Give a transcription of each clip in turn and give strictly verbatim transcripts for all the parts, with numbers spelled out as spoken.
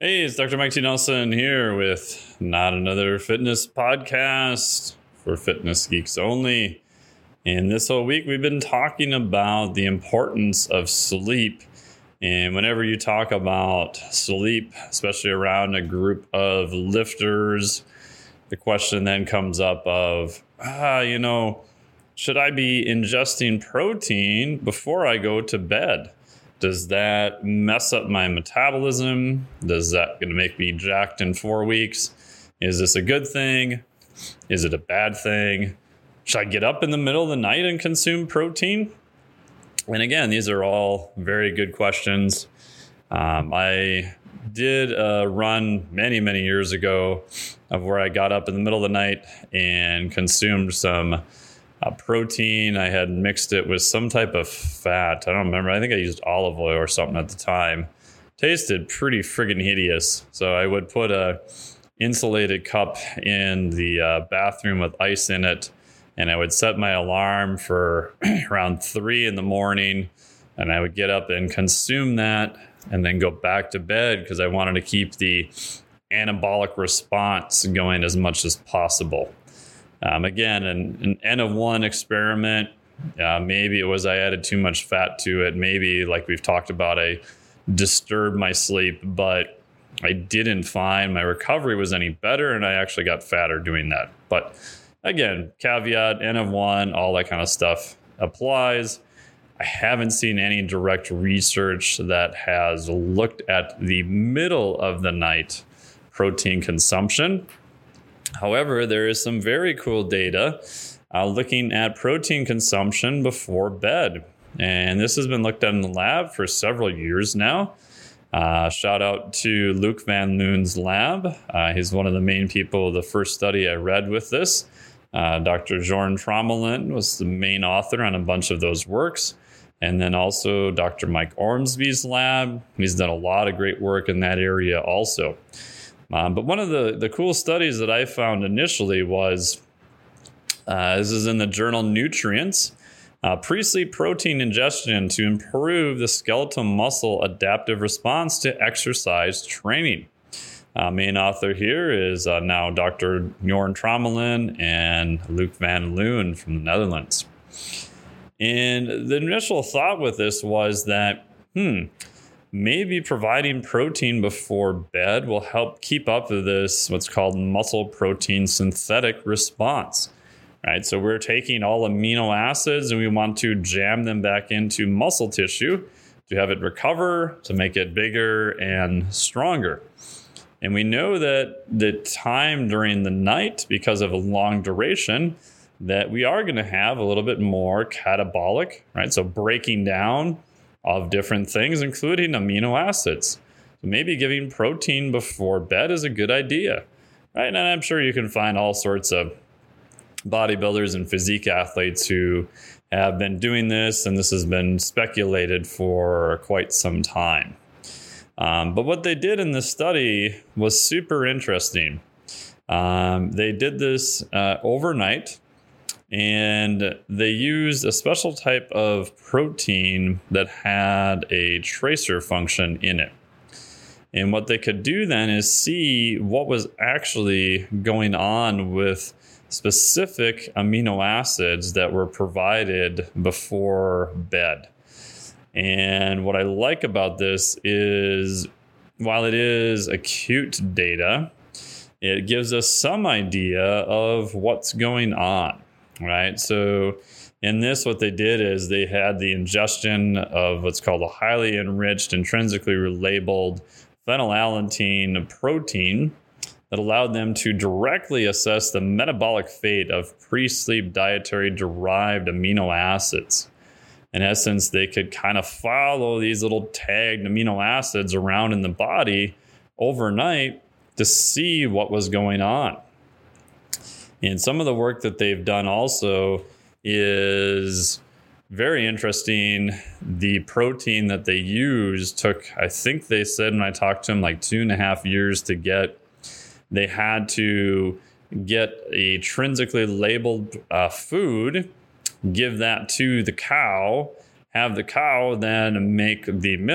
Hey, it's Doctor Mike T. Nelson here with Not Another Fitness Podcast for fitness geeks only. And this whole week, we've been talking about the importance of sleep. And whenever you talk about sleep, especially around a group of lifters, the question then comes up of, ah, you know, should I be ingesting protein before I go to bed? Does that mess up my metabolism? Does that going to make me jacked in four weeks? Is this a good thing? Is it a bad thing? Should I get up in the middle of the night and consume protein? And again, these are all very good questions. Um, I did a run many, many years ago of where I got up in the middle of the night and consumed some Uh, protein. I had mixed it with some type of fat. I don't remember. I think I used olive oil or something at the time. Tasted pretty friggin' hideous. So I would put a insulated cup in the uh, bathroom with ice in it, and I would set my alarm for around three in the morning, and I would get up and consume that and then go back to bed because I wanted to keep the anabolic response going as much as possible. Um, again, an, an N of one experiment. Uh, maybe it was I added too much fat to it. Maybe, like we've talked about, I disturbed my sleep, but I didn't find my recovery was any better, and I actually got fatter doing that. But again, caveat, N of one, all that kind of stuff applies. I haven't seen any direct research that has looked at the middle of the night protein consumption. However, there is some very cool data uh, looking at protein consumption before bed. And this has been looked at in the lab for several years now. Uh, shout out to Luc Van Loon's lab. Uh, he's one of the main people of the first study I read with this. Uh, Doctor Jorn Tromelin was the main author on a bunch of those works. And then also Doctor Mike Ormsby's lab. He's done a lot of great work in that area also. Um, but one of the, the cool studies that I found initially was, uh, this is in the journal Nutrients, uh, pre-sleep protein ingestion to improve the skeletal muscle adaptive response to exercise training. Uh, main author here is uh, now Doctor Jorn Tromelin and Luc Van Loon from the Netherlands. And the initial thought with this was that, hmm, maybe providing protein before bed will help keep up with this, what's called muscle protein synthetic response, right? So we're taking all amino acids and we want to jam them back into muscle tissue to have it recover, to make it bigger and stronger. And we know that the time during the night, because of a long duration, that we are going to have a little bit more catabolic, right? So breaking down of different things, including amino acids. So maybe giving protein before bed is a good idea, right? And I'm sure you can find all sorts of bodybuilders and physique athletes who have been doing this, and this has been speculated for quite some time. Um, but what they did in this study was super interesting. Um, they did this uh, overnight, and they used a special type of protein that had a tracer function in it. And what they could do then is see what was actually going on with specific amino acids that were provided before bed. And what I like about this is, while it is acute data, it gives us some idea of what's going on. Right. So in this, what they did is they had the ingestion of what's called a highly enriched, intrinsically labeled phenylalanine protein that allowed them to directly assess the metabolic fate of pre-sleep dietary derived amino acids. In essence, they could kind of follow these little tagged amino acids around in the body overnight to see what was going on. And some of the work that they've done also is very interesting. The protein that they used took, I think they said when I talked to them, like two and a half years to get. They had to get a intrinsically labeled uh, food, give that to the cow, have the cow then make the milk,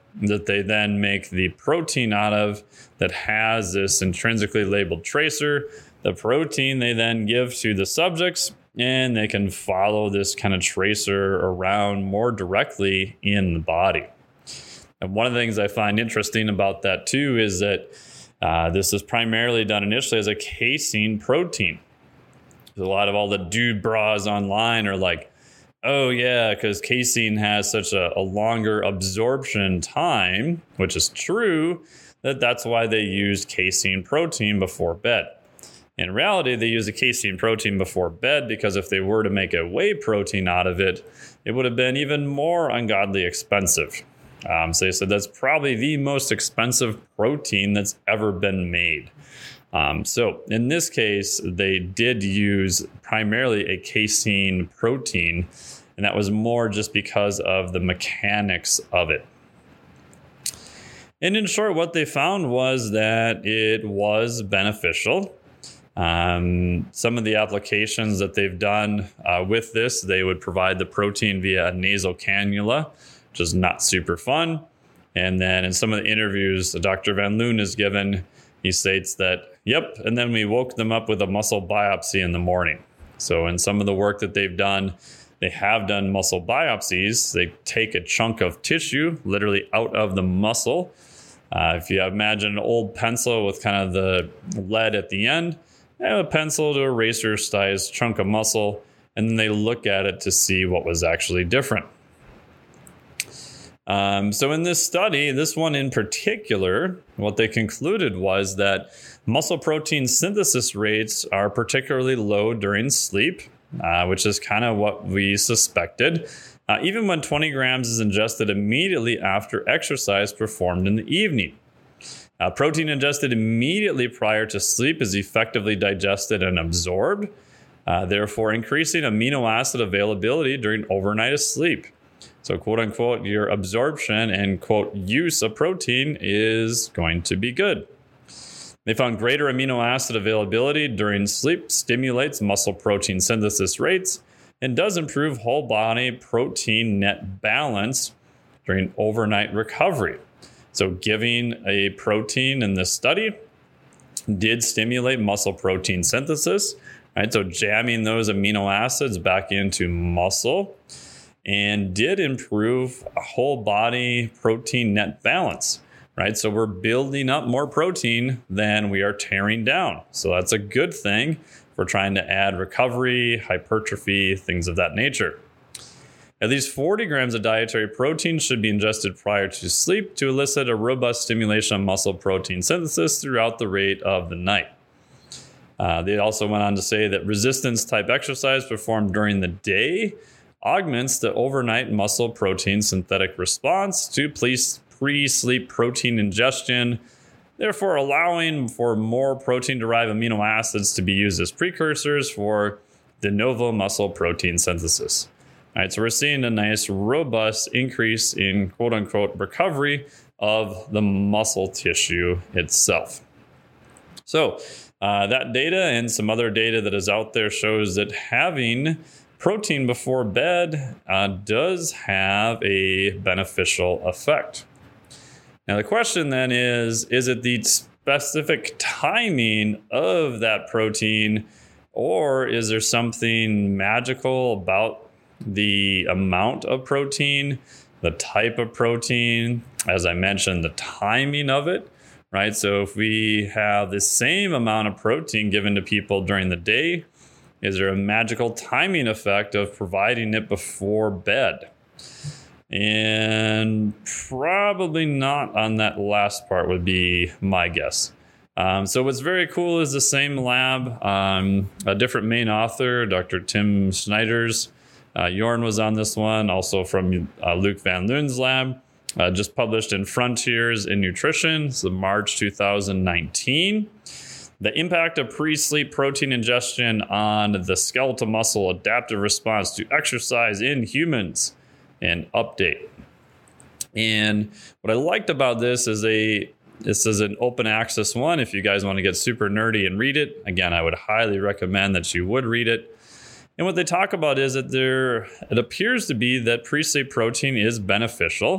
that they then make the protein out of that has this intrinsically labeled tracer. The protein they then give to the subjects, and they can follow this kind of tracer around more directly in the body. And one of the things I find interesting about that too is that uh, this is primarily done initially as a casein protein. A lot of all the dude bras online are like, oh yeah, because casein has such a, a longer absorption time, which is true, that that's why they used casein protein before bed. In reality, they use a casein protein before bed because if they were to make a whey protein out of it, it would have been even more ungodly expensive. Um, so they said that's probably the most expensive protein that's ever been made. Um, so in this case, they did use primarily a casein protein, and that was more just because of the mechanics of it. And in short, what they found was that it was beneficial. Um, some of the applications that they've done uh, with this, they would provide the protein via a nasal cannula, which is not super fun. And then in some of the interviews that Doctor Van Loon has given, he states that, yep, and then we woke them up with a muscle biopsy in the morning. So in some of the work that they've done, they have done muscle biopsies. They take a chunk of tissue literally out of the muscle. Uh, if you imagine an old pencil with kind of the lead at the end, they have a pencil to eraser-sized chunk of muscle, and then they look at it to see what was actually different. Um, so in this study, this one in particular, what they concluded was that muscle protein synthesis rates are particularly low during sleep, uh, which is kind of what we suspected, uh, even when twenty grams is ingested immediately after exercise performed in the evening. Uh, protein ingested immediately prior to sleep is effectively digested and absorbed, uh, therefore increasing amino acid availability during overnight sleep. So, quote unquote, your absorption and, quote, use of protein is going to be good. They found greater amino acid availability during sleep stimulates muscle protein synthesis rates and does improve whole body protein net balance during overnight recovery. So, giving a protein in this study did stimulate muscle protein synthesis, right? So, jamming those amino acids back into muscle, and did improve a whole body protein net balance, right? So we're building up more protein than we are tearing down. So that's a good thing if we're trying to add recovery, hypertrophy, things of that nature. At least forty grams of dietary protein should be ingested prior to sleep to elicit a robust stimulation of muscle protein synthesis throughout the rate of the night. Uh, they also went on to say that resistance type exercise performed during the day augments the overnight muscle protein synthetic response to pre-sleep protein ingestion, therefore allowing for more protein-derived amino acids to be used as precursors for de novo muscle protein synthesis. All right, so we're seeing a nice, robust increase in quote-unquote recovery of the muscle tissue itself. So uh, that data and some other data that is out there shows that having protein before bed uh, does have a beneficial effect. Now the question then is, is it the specific timing of that protein, or is there something magical about the amount of protein, the type of protein, as I mentioned, the timing of it, right? So if we have the same amount of protein given to people during the day, is there a magical timing effect of providing it before bed? And probably not on that last part would be my guess. Um, so what's very cool is the same lab, um, a different main author, Doctor Tim Snijders. Uh, Jorn was on this one, also from uh, Luc Van Loon's lab, uh, just published in Frontiers in Nutrition, so March two thousand nineteen. The impact of pre-sleep protein ingestion on the skeletal muscle adaptive response to exercise in humans, and update. And what I liked about this is a this is an open access one. If you guys want to get super nerdy and read it, again, I would highly recommend that you would read it. And what they talk about is that there it appears to be that pre-sleep protein is beneficial.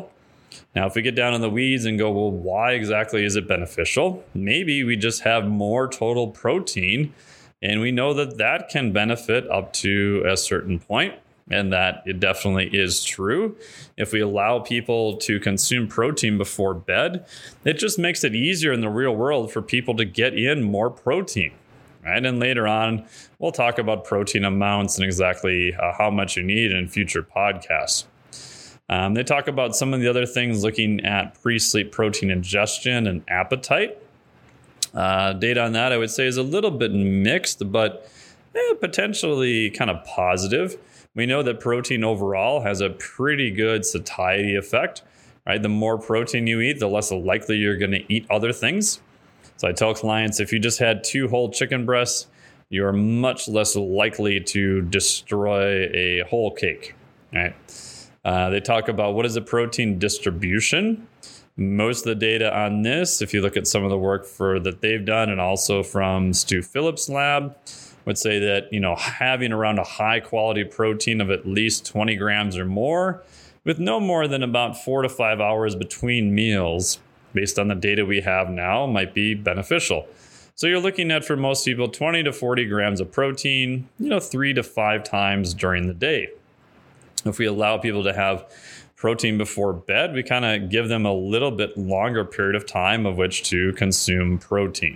Now, if we get down in the weeds and go, well, why exactly is it beneficial? Maybe we just have more total protein, and we know that that can benefit up to a certain point, and that it definitely is true. If we allow people to consume protein before bed, it just makes it easier in the real world for people to get in more protein. Right? And later on, we'll talk about protein amounts and exactly uh, how much you need in future podcasts. Um, they talk about some of the other things looking at pre-sleep protein ingestion and appetite. Uh, data on that, I would say, is a little bit mixed, but eh, potentially kind of positive. We know that protein overall has a pretty good satiety effect. Right? The more protein you eat, the less likely you're going to eat other things. So I tell clients, if you just had two whole chicken breasts, you're much less likely to destroy a whole cake. Right? Uh, they talk about what is the protein distribution. Most of the data on this, if you look at some of the work for that they've done, and also from Stu Phillips' lab, would say that, you know, having around a high quality protein of at least twenty grams or more, with no more than about four to five hours between meals, based on the data we have now, might be beneficial. So you're looking at, for most people, twenty to forty grams of protein, you know, three to five times during the day. If we allow people to have protein before bed, we kind of give them a little bit longer period of time of which to consume protein.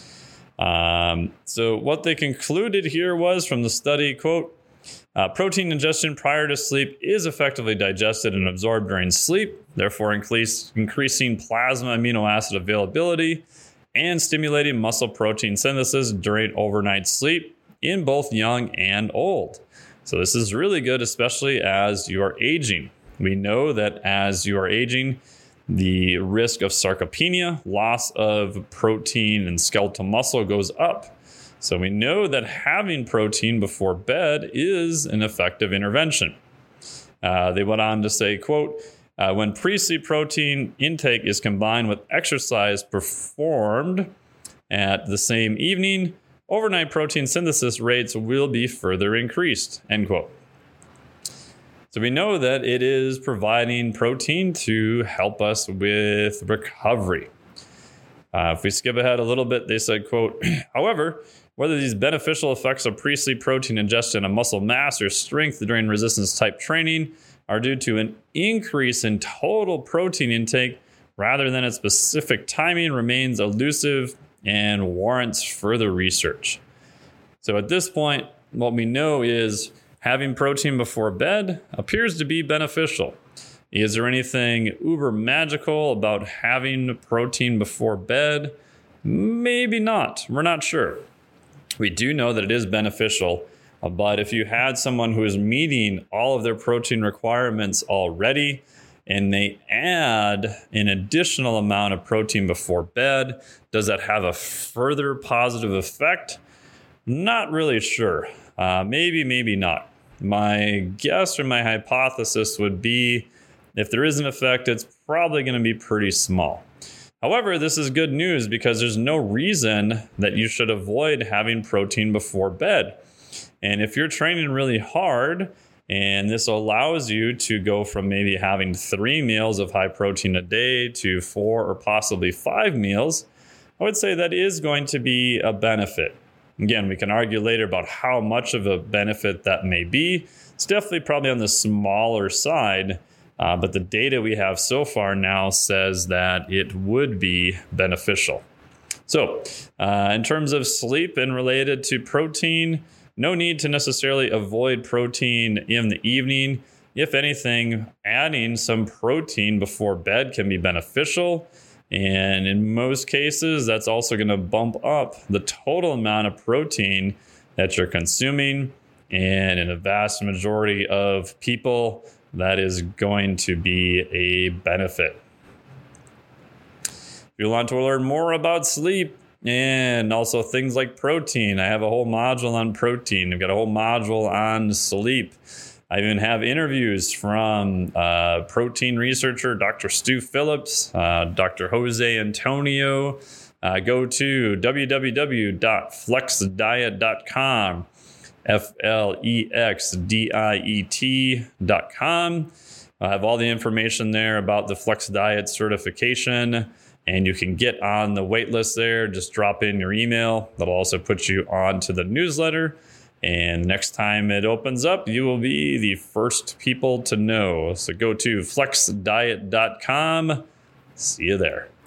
Um, so what they concluded here was from the study, quote, uh, protein ingestion prior to sleep is effectively digested and absorbed during sleep, therefore increase, increasing plasma amino acid availability and stimulating muscle protein synthesis during overnight sleep in both young and old. So this is really good, especially as you are aging. We know that as you are aging, the risk of sarcopenia, loss of protein and skeletal muscle, goes up. So we know that having protein before bed is an effective intervention. Uh, they went on to say, quote, uh, when pre-sleep protein intake is combined with exercise performed at the same evening, overnight protein synthesis rates will be further increased, end quote. So we know that it is providing protein to help us with recovery. Uh, if we skip ahead a little bit, they said, quote, however, whether these beneficial effects of pre-sleep protein ingestion on muscle mass or strength during resistance type training are due to an increase in total protein intake rather than a specific timing remains elusive and warrants further research. So at this point, what we know is having protein before bed appears to be beneficial. Is there anything uber magical about having protein before bed? Maybe not. We're not sure. We do know that it is beneficial, but if you had someone who is meeting all of their protein requirements already, and they add an additional amount of protein before bed, does that have a further positive effect? Not really sure. Uh, maybe, maybe not. My guess or my hypothesis would be if there is an effect, it's probably going to be pretty small. However, this is good news because there's no reason that you should avoid having protein before bed. And if you're training really hard, and this allows you to go from maybe having three meals of high protein a day to four or possibly five meals, I would say that is going to be a benefit. Again, we can argue later about how much of a benefit that may be. It's definitely probably on the smaller side, uh, but the data we have so far now says that it would be beneficial. So uh, in terms of sleep and related to protein, no need to necessarily avoid protein in the evening. If anything, adding some protein before bed can be beneficial. And in most cases, that's also going to bump up the total amount of protein that you're consuming. And in a vast majority of people, that is going to be a benefit. If you want to learn more about sleep, and also things like protein, I have a whole module on protein. I've got a whole module on sleep. I even have interviews from uh, protein researcher Doctor Stu Phillips, uh, Doctor Jose Antonio. Uh, go to w w w dot flex diet dot com, F L E X D I E T dot com. I have all the information there about the Flex Diet certification, and you can get on the wait list there. Just drop in your email. That'll also put you on to the newsletter. And next time it opens up, you will be the first people to know. So go to flex diet dot com. See you there.